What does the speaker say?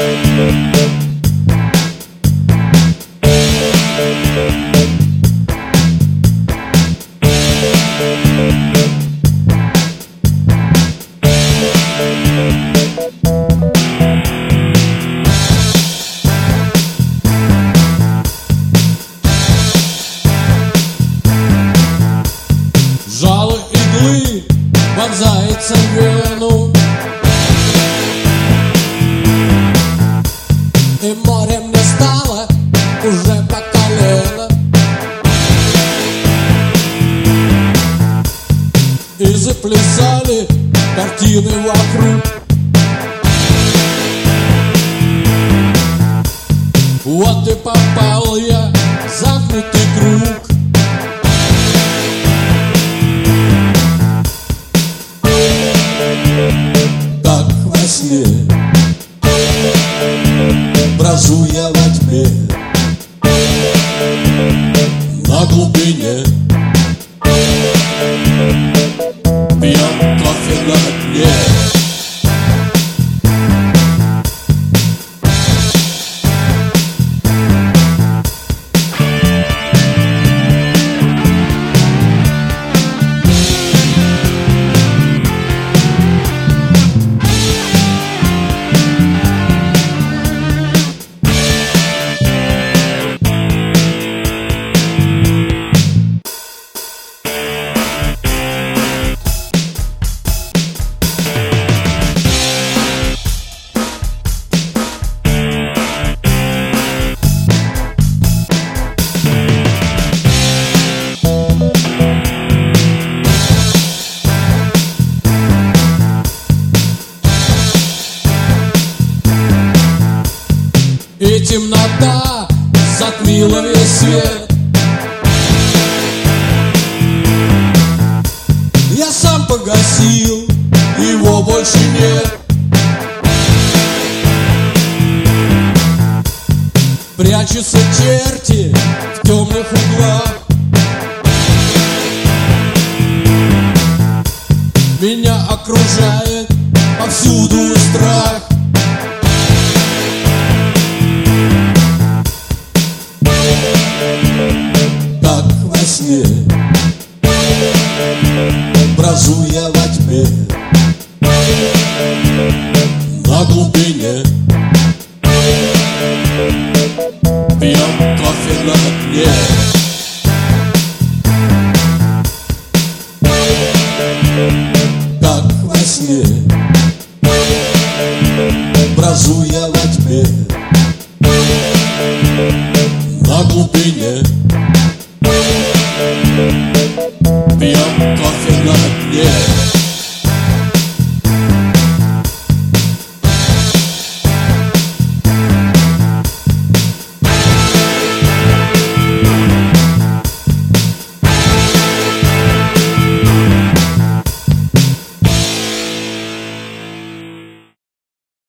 Жало иглы вонзается в вену, и море мне стало уже по колено. И заплясали картины вокруг. Вот и попал я в замкнутый круг. Как во сне брожу я во тьме, на глубине пьем кофе на дне. И темнота затмила весь свет. Я сам погасил, его больше нет. Прячутся черти в темных углах. Меня окружает повсюду страх. Как во сне брожу я во тьме, на глубине пьем кофе на дне. Как во сне брожу я во тьме, на глубине пьем кофе на дне.